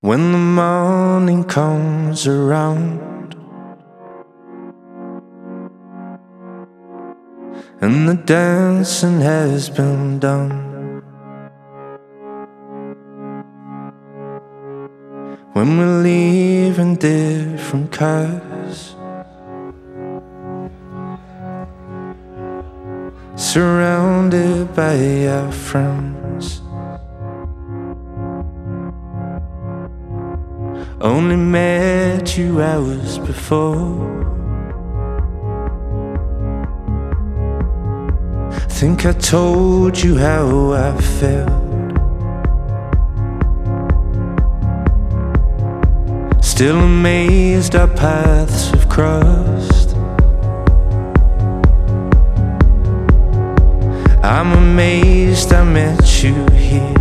When the morning comes around and the dancing has been done, when we leave in different cars, surrounded by our friends, only met you hours before. Think I told you how I felt. Still amazed our paths have crossed. I'm amazed I met you here.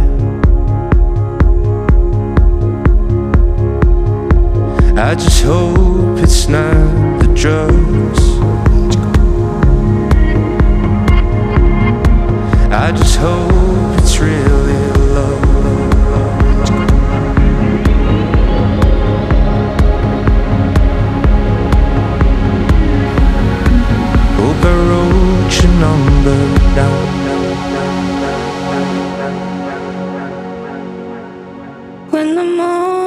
I just hope it's not the drugs. I just hope it's really love. Hope I wrote your number down. When the morning